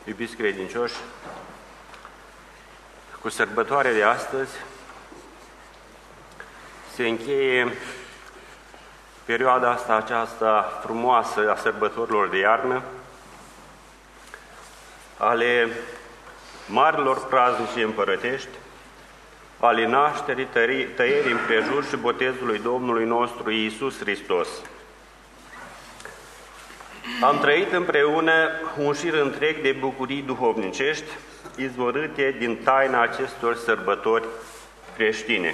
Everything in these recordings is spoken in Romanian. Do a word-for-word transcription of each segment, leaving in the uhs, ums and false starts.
Iubiți credincioși, cu sărbătoarea de astăzi se încheie perioada asta, aceasta frumoasă a sărbătorilor de iarnă, ale marilor praznici împărătești, ale nașterii, tăierii împrejur și botezului Domnului nostru Iisus Hristos. Am trăit împreună un șir întreg de bucurii duhovnicești, izvorâte din taina acestor sărbători creștine.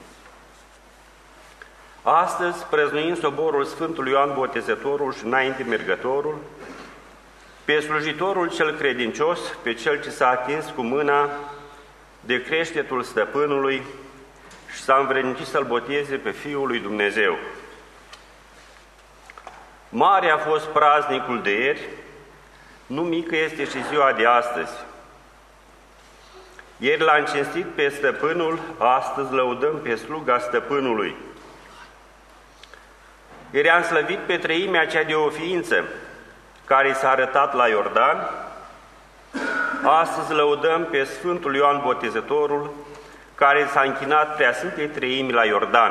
Astăzi, prăznuind soborul Sfântului Ioan Botezătorul și înainte mergătorul, pe slujitorul cel credincios, pe cel ce s-a atins cu mâna de creștetul stăpânului și s-a învrednicit să-L boteze pe Fiul lui Dumnezeu. Mare a fost praznicul de ieri, nu mică este și ziua de astăzi. Ieri l-a cinstit pe stăpânul, astăzi lăudăm pe sluga stăpânului. Ieri am slăvit pe treimea cea de o ființă, care s-a arătat la Iordan, astăzi lăudăm pe Sfântul Ioan Botezătorul, care s-a închinat Preasfintei Treimi la Iordan.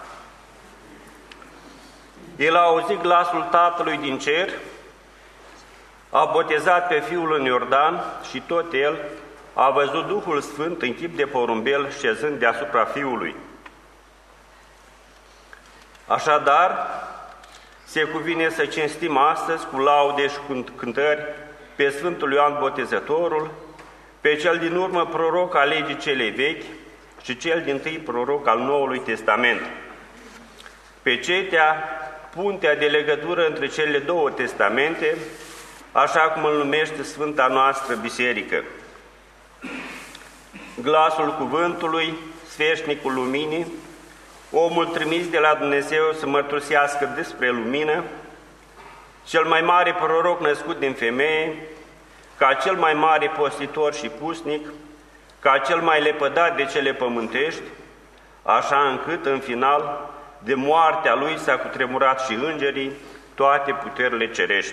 El a auzit glasul Tatălui din cer, a botezat pe Fiul în Iordan și tot el a văzut Duhul Sfânt în chip de porumbel șezând deasupra Fiului. Așadar, se cuvine să cinstim astăzi cu laude și cântări pe Sfântul Ioan Botezătorul, pe cel din urmă proroc al legii celei vechi și cel dintâi proroc al Noului Testament, pe cetea, puntea de legătură între cele două testamente, așa cum îl numește Sfânta noastră Biserică. Glasul cuvântului, sfeșnicul luminii, omul trimis de la Dumnezeu să mărturisească despre lumină, cel mai mare proroc născut din femeie, ca cel mai mare postitor și pusnic, ca cel mai lepădat de cele pământești, așa încât, în final, de moartea lui s-a cutremurat și îngerii, toate puterile cerești.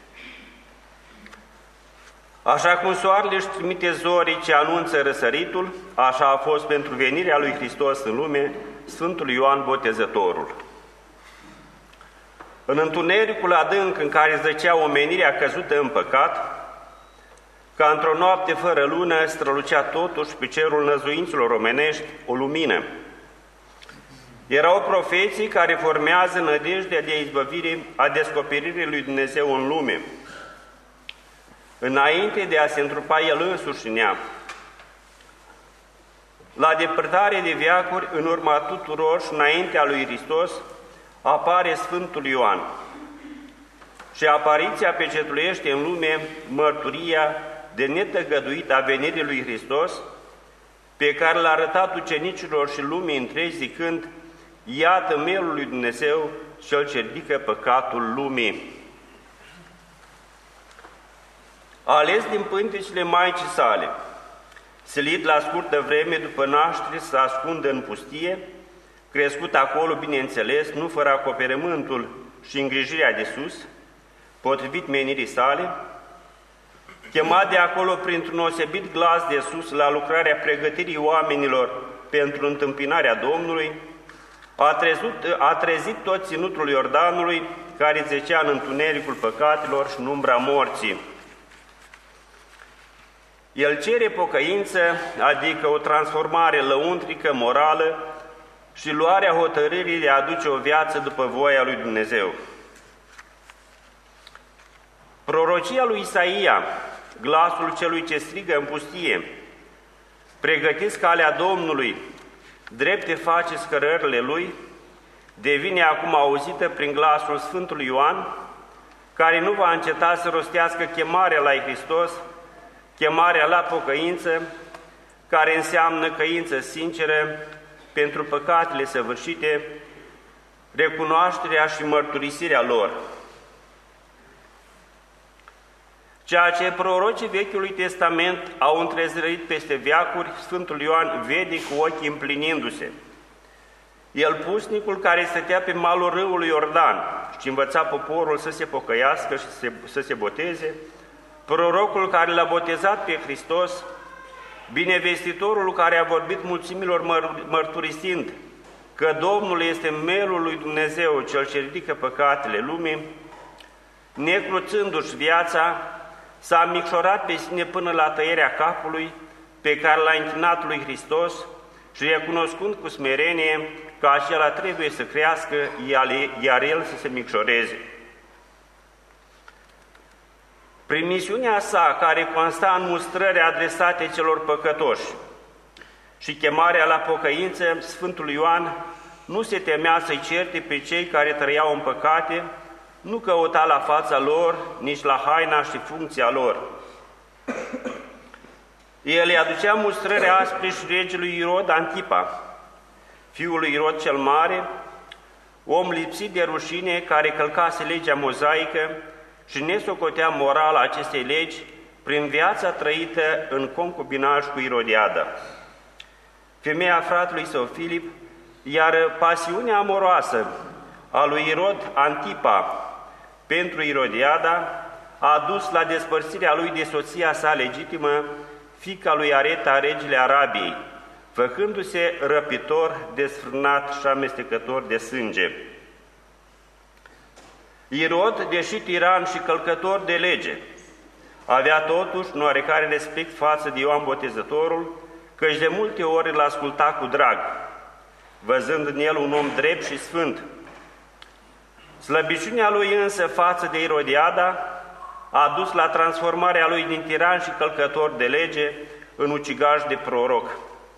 Așa cum soarele își trimite zorii ce anunță răsăritul, așa a fost pentru venirea lui Hristos în lume Sfântul Ioan Botezătorul. În întunericul adânc în care zăcea omenirea căzută în păcat, ca într-o noapte fără lună, strălucea totuși pe cerul năzuinților omenești o lumină. Erau profeții care formează nădejdea de izbăvire a descoperirii lui Dumnezeu în lume, înainte de a se întrupa El însuși în ea. La depărtare de veacuri, în urma tuturor și înaintea lui Hristos, apare Sfântul Ioan și apariția pecetuiește în lume mărturia de netăgăduit a venirii lui Hristos, pe care l-a arătat ucenicilor și lumii întregi zicând: iată mielul lui Dumnezeu, cel ce ridică păcatul lumii. Ales din pântecele Maicii sale, silit la scurtă vreme după naștere să ascundă în pustie, crescut acolo, bineînțeles, nu fără acoperământul și îngrijirea de sus, potrivit menirii sale, chemat de acolo printr-un osebit glas de sus la lucrarea pregătirii oamenilor pentru întâmpinarea Domnului, a trezit, a trezit tot ținutul Iordanului, care zecea în întunericul păcatelor și în umbra morții. El cere pocăință, adică o transformare lăuntrică, morală și luarea hotărârii de a aduce o viață după voia lui Dumnezeu. Prorocia lui Isaia, glasul celui ce strigă în pustie: pregătiți calea Domnului, drepte faceți cărările Lui, devine acum auzită prin glasul Sfântului Ioan, care nu va înceta să rostească chemarea la Hristos, chemarea la pocăință, care înseamnă căință sinceră pentru păcatele săvârșite, recunoașterea și mărturisirea lor. Ceea ce prorocii Vechiului Testament au întrezărit peste veacuri, Sfântul Ioan vede cu ochii împlinindu-se. El, pusnicul care stătea pe malul râului Iordan și învăța poporul să se pocăiască și să se, să se boteze, prorocul care l-a botezat pe Hristos, binevestitorul care a vorbit mulțimilor măr mărturisind că Domnul este melul lui Dumnezeu, cel ce ridică păcatele lumii, necruțându-și viața, s-a micșorat pe sine până la tăierea capului pe care l-a închinat lui Hristos și recunoscând cu smerenie că acela trebuie să crească, iar el să se micșoreze. Prin misiunea sa, care consta în mustrări adresate celor păcătoși și chemarea la pocăință, Sfântul Ioan nu se temea să-i certe pe cei care trăiau în păcate, nu căuta la fața lor, nici la haina și funcția lor. El îi aducea mustrări aspre și regelui Irod Antipa, fiul lui Irod cel Mare, om lipsit de rușine, care călcase legea mozaică și nesocotea morala acestei legi prin viața trăită în concubinaj cu Irodiada, femeia fratelui său Filip, iar pasiunea amoroasă a lui Irod Antipa pentru Irodiada a dus la despărțirea lui de soția sa legitimă, fiica lui Areta, regele Arabiei, făcându-se răpitor, desfrânat și amestecător de sânge. Irod, deși tiran și călcător de lege, avea totuși un oarecare respect față de Ioan Botezătorul, căci de multe ori îl asculta cu drag, văzând în el un om drept și sfânt. Slăbiciunea lui însă față de Irodiada a dus la transformarea lui din tiran și călcător de lege în ucigaș de proroc.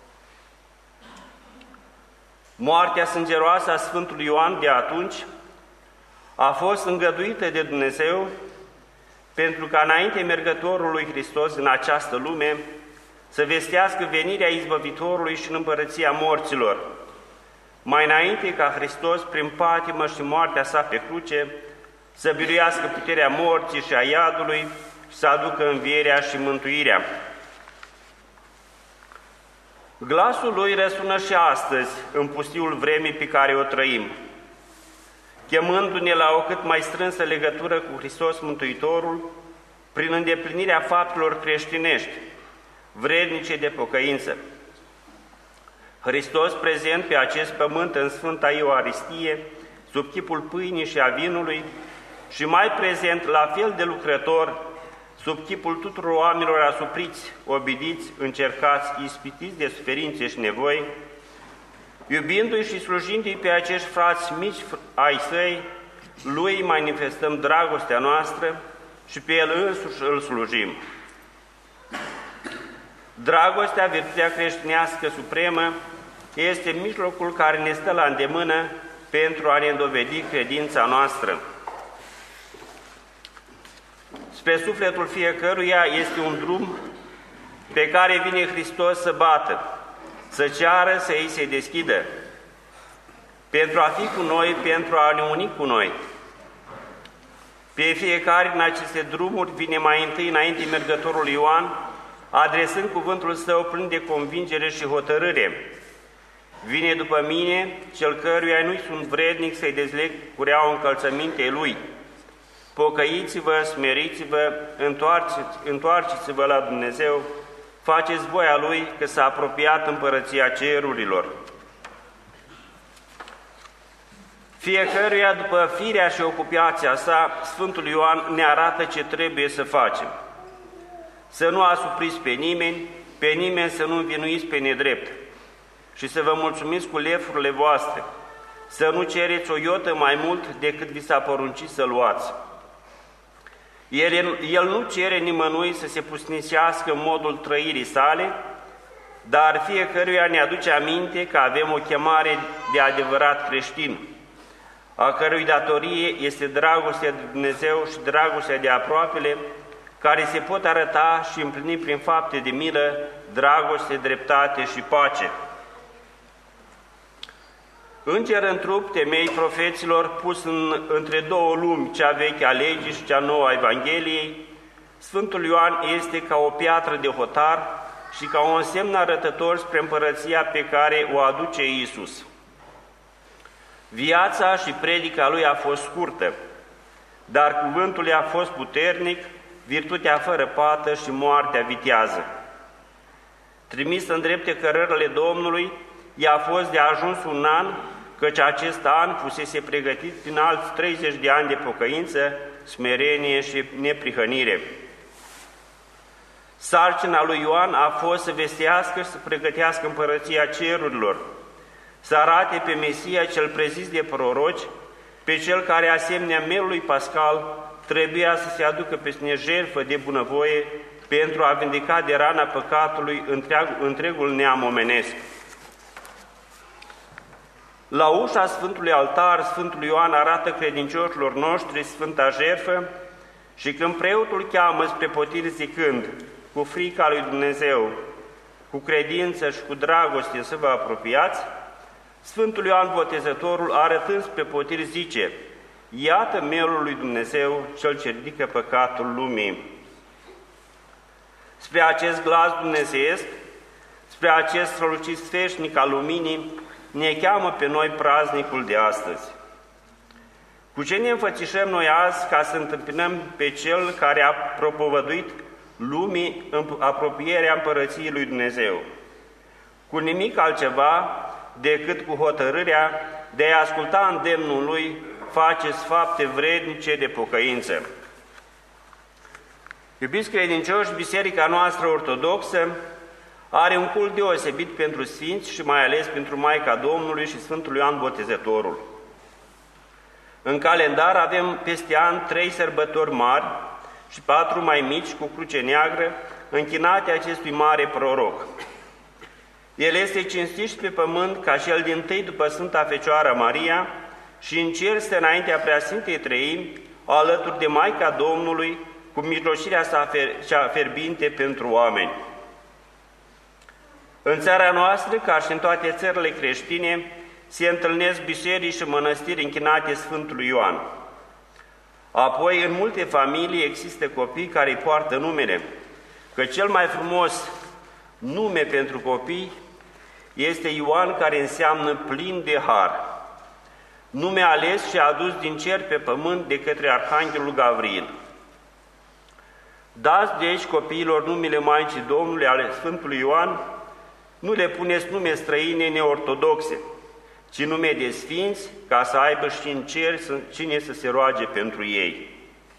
Moartea sângeroasă a Sfântului Ioan de atunci a fost îngăduită de Dumnezeu pentru ca înainte mergătorului Hristos în această lume să vestească venirea Izbăvitorului și în împărăția morților, mai înainte ca Hristos, prin patimă și moartea sa pe cruce, să biruiască puterea morții și a iadului și să aducă învierea și mântuirea. Glasul lui răsună și astăzi în pustiul vremii pe care o trăim, chemându-ne la o cât mai strânsă legătură cu Hristos Mântuitorul, prin îndeplinirea faptelor creștinești, vrednice de pocăință. Hristos prezent pe acest pământ în Sfânta Euaristie, sub chipul pâinii și a vinului, și mai prezent, la fel de lucrător, sub chipul tuturor oamenilor asupriți, obidiți, încercați, ispitiți de suferințe și nevoi, iubindu-i și slujindu-i pe acești frați mici ai săi, lui manifestăm dragostea noastră și pe el însuși îl slujim. Dragostea, virtutea creștinească supremă, este mijlocul care ne stă la îndemână pentru a ne dovedi credința noastră. Spre sufletul fiecăruia este un drum pe care vine Hristos să bată, să ceară să îi se deschidă, pentru a fi cu noi, pentru a ne uni cu noi. Pe fiecare din aceste drumuri vine mai întâi înainte mergătorul Ioan, adresând cuvântul său plin de convingere și hotărâre. Vine după mine cel căruia nu-i sunt vrednic să-i dezleg cureaua încălțămintei lui. Pocăiți-vă, smeriți-vă, întoarceți-vă la Dumnezeu, faceți voia Lui, că s-a apropiat împărăția cerurilor. Fiecăruia, după firea și ocupația sa, Sfântul Ioan ne arată ce trebuie să facem. Să nu asupriți pe nimeni, pe nimeni să nu învinuiți pe nedrept și să vă mulțumiți cu lefurile voastre, să nu cereți o iotă mai mult decât vi s-a poruncit să luați. El, el nu cere nimănui să se pusnicească în modul trăirii sale, dar fiecăruia ne aduce aminte că avem o chemare de adevărat creștin, a cărui datorie este dragostea de Dumnezeu și dragostea de aproapele, care se pot arăta și împlini prin fapte de milă, dragoste, dreptate și pace. Înger în trup, temei profeților, pus în, între două lumi, cea veche a legii și cea nouă a Evangheliei, Sfântul Ioan este ca o piatră de hotar și ca un semn arătător spre împărăția pe care o aduce Iisus. Viața și predica lui a fost scurtă, dar cuvântul i-a fost puternic virtutea fără pată și moartea vitează. Trimis în drepte cărările Domnului, i-a fost de ajuns un an, căci acest an fusese pregătit prin alți treizeci de ani de pocăință, smerenie și neprihănire. Sarcina lui Ioan a fost să vestească și să pregătească împărăția cerurilor, să arate pe Mesia cel prezis de proroci, pe cel care, asemenea mielului pascal, trebuia să se aducă pe sine jertfă de bunăvoie pentru a vindeca de rana păcatului întreag, întregul neam omenesc. La ușa Sfântului Altar, Sfântul Ioan arată credincioșilor noștri Sfânta Jertfă și când preotul cheamă spre potiri zicând, cu frica lui Dumnezeu, cu credință și cu dragoste să vă apropiați, Sfântul Ioan Botezătorul, arătând spre potiri, zice, iată mielul lui Dumnezeu, cel ce ridică păcatul lumii. Spre acest glas dumnezeiesc, spre acest strălucit sfeșnic al luminii, ne cheamă pe noi praznicul de astăzi. Cu ce ne înfățișăm noi azi ca să întâmpinăm pe Cel care a propovăduit lumii apropierea împărăției lui Dumnezeu? Cu nimic altceva decât cu hotărârea de a asculta îndemnul Lui, faceți fapte vrednice de pocăință. Iubiți credincioși, Biserica noastră ortodoxă are un cult deosebit pentru Sfinți și mai ales pentru Maica Domnului și Sfântul Ioan Botezătorul. În calendar avem peste an trei sărbători mari și patru mai mici cu cruce neagră închinate acestui mare proroc. El este cinstit și pe pământ ca cel dintâi după Sfânta Fecioară Maria și în cer stă înaintea Preasfintei Treimi, alături de Maica Domnului, cu mijlocirea sa cea fierbinte pentru oameni. În țara noastră, ca și în toate țările creștine, se întâlnesc biserici și mănăstiri închinate Sfântului Ioan. Apoi, în multe familii există copii care îi poartă numele, că cel mai frumos nume pentru copii este Ioan, care înseamnă plin de har, nume ales și adus din cer pe pământ de către Arhanghelul Gavril. Dați deci copiilor numele Maicii Domnului ale Sfântului Ioan, nu le puneți nume străine neortodoxe, ci nume de sfinți, ca să aibă și în cer cine să se roage pentru ei.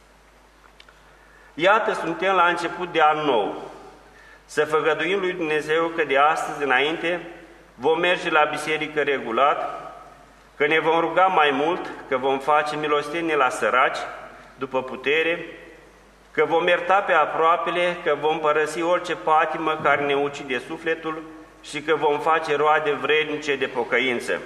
Iată, suntem la început de an nou. Să făgăduim lui Dumnezeu că de astăzi înainte vom merge la biserică regulat, că ne vom ruga mai mult, că vom face milostenie la săraci, după putere, că vom ierta pe aproapele, că vom părăsi orice patimă care ne ucide sufletul și că vom face roade vrednice de pocăință.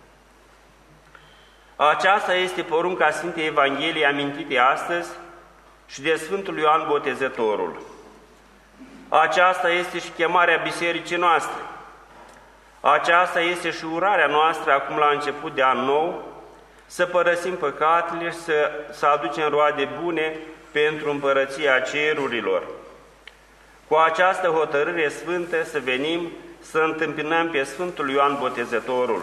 Aceasta este porunca Sfintei Evangheliei amintite astăzi și de Sfântul Ioan Botezătorul. Aceasta este și chemarea bisericii noastre. Aceasta este și urarea noastră acum la început de an nou, să părăsim păcatele, să, să aducem roade bune pentru împărăția cerurilor. Cu această hotărâre sfântă să venim să întâmpinăm pe Sfântul Ioan Botezătorul.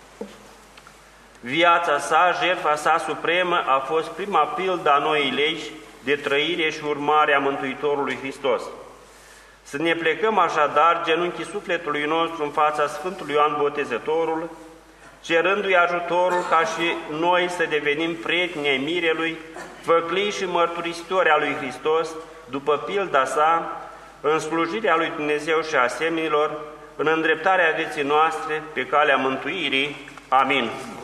Viața sa, jertfa sa supremă, a fost prima pildă a noii legi de trăire și urmare a Mântuitorului Hristos. Să ne plecăm așadar genunchii sufletului nostru în fața Sfântului Ioan Botezătorul, cerându-i ajutorul ca și noi să devenim prieteni ai mirelui, făclii și mărturisitori a lui Hristos, după pilda sa, în slujirea lui Dumnezeu și a semenilor, în îndreptarea vieții noastre pe calea mântuirii. Amin.